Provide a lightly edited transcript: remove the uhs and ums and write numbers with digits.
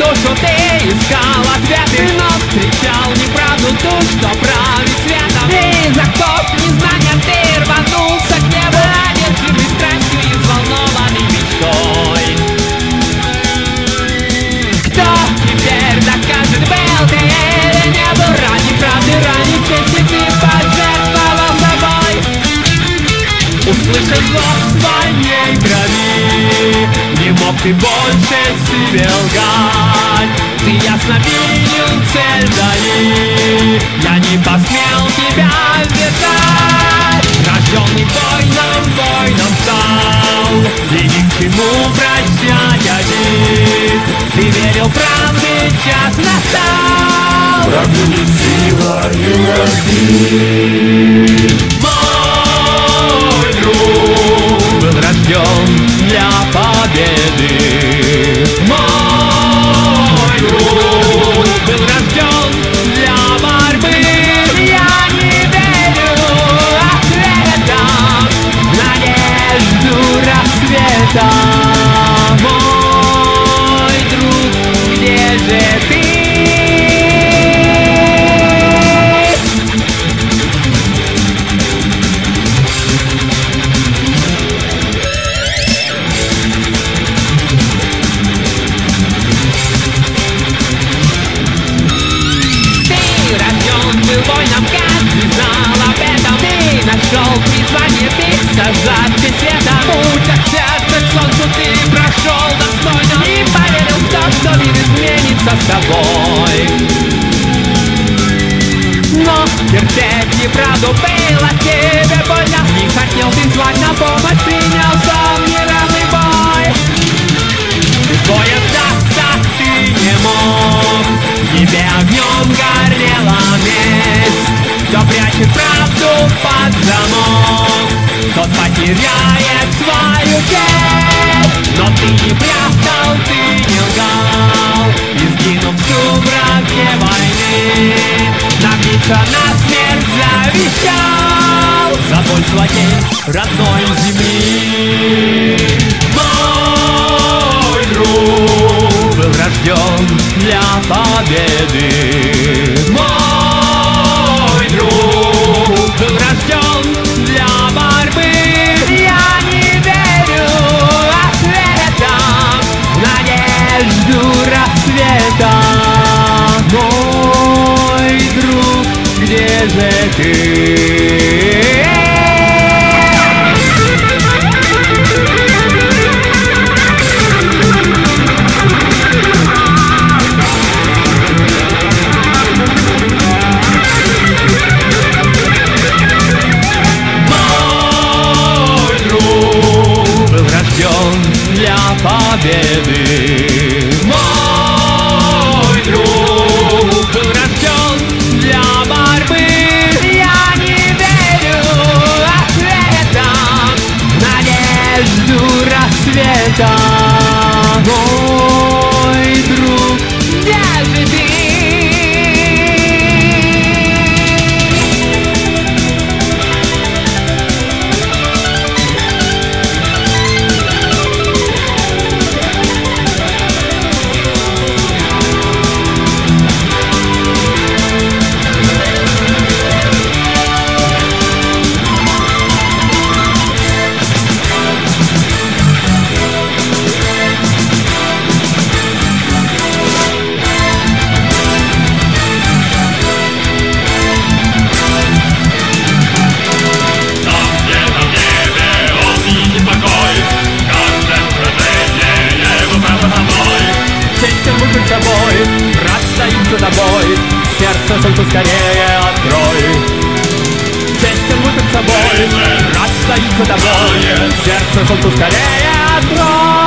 душу ты искал ответы, но встречал неправду ту, что правит светом. И за кop незнания ты рванулся к небу, одержимый страстью и взволнованный мечтой. Кто теперь докажет, был ты или не был? Ради правды, ради чести ты пожертвовал собой. Услышав зов своей крови, не мог ты больше себе лгать. Ты ясно видел цель вдали, я не посмел тебя сдержать. Рожденный воином стал, и ни к чему прощать обид. Ты верил, правды час настал. Правду не силою разбить. Мой друг был рожден для победы. Мой друг был рожден для борьбы. Я не верю ответам, надежду рассвета. Мой друг, где же ты? Нашел призвание бить, сожжаться света. Путь от сердца к солнцу ты прошел достойно и поверил в то, что мир изменится с тобой. Но терпеть неправду было тебе больно. Не хотел ты звать на помощь, принялся в неравный бой. Боя сдаться ты не мог, тебе огнем горела месть. Кто прячет правду под замок, тот потеряет свою честь. Но ты не прятал, ты не лгал, и сгинув в сумраке войны, набиться на смерть завещал за боль своей родной земли. Мой друг был рожден для победы. Мой друг был рожден для борьбы. Я не верю ответам, надежду рассвета. Мой друг, где же ты? Для победы. Мой друг был рожден для борьбы. Я не верю ответам, надежду рассвета. Мой друг, где же ты? За тобой, сердце солнцу скорее открой. Честь он выпит с собой, рад стоит за тобой, сердце солнцу скорее открой.